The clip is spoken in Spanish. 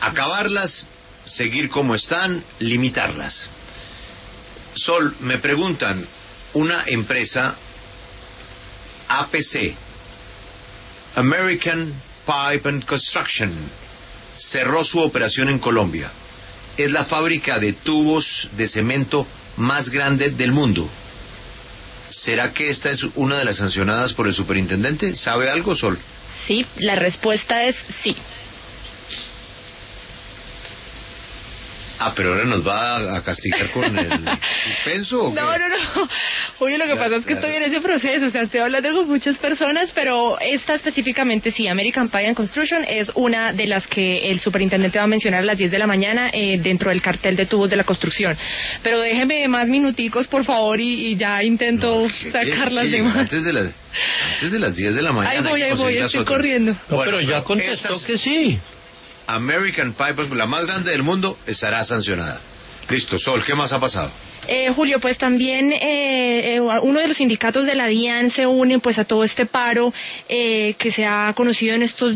Acabarlas, seguir como están, limitarlas. Sol, me preguntan, una empresa APC, American Pipe and Construction, cerró su operación en Colombia. Es la fábrica de tubos de cemento más grande del mundo. ¿Será que esta es una de las sancionadas por el superintendente? ¿Sabe algo, Sol? Sí, la respuesta es sí. Pero ahora nos va a castigar con el suspenso, ¿o qué? No. Oye, lo que pasa es que estoy en ese proceso, o sea, estoy hablando con muchas personas, pero esta específicamente sí, American Pipe and Construction, es una de las que el superintendente va a mencionar a las 10 de la mañana dentro del cartel de tubos de la construcción. Pero déjeme más minuticos, por favor, y ya intento sacar las demás. Antes de las 10 de la mañana. Ahí voy, estoy corriendo. No, bueno, pero ya contestó que sí. American Pipe, la más grande del mundo, estará sancionada. Listo, Sol, ¿qué más ha pasado? Julio, pues también uno de los sindicatos de la DIAN se une pues a todo este paro que se ha conocido en estos